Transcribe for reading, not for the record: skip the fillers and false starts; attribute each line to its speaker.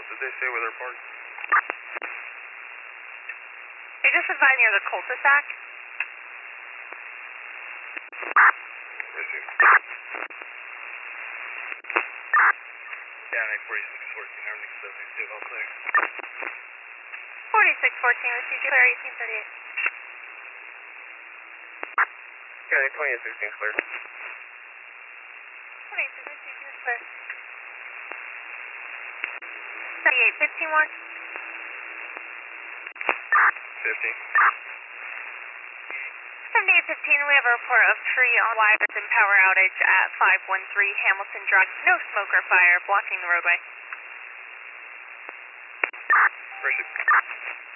Speaker 1: Did they say where they're parked?
Speaker 2: They just advised near the cul-de-sac.
Speaker 1: Receive. Down at 4614, everything's 72, all clear.
Speaker 2: 4614, received clear, 1838.
Speaker 1: County 2816 clear.
Speaker 2: 28, received clear. 7815 more.
Speaker 1: 50.
Speaker 2: 7815, we have a report of tree on wires and power outage at 513 Hamilton Drive. No smoke or fire blocking the roadway.
Speaker 1: Appreciate it.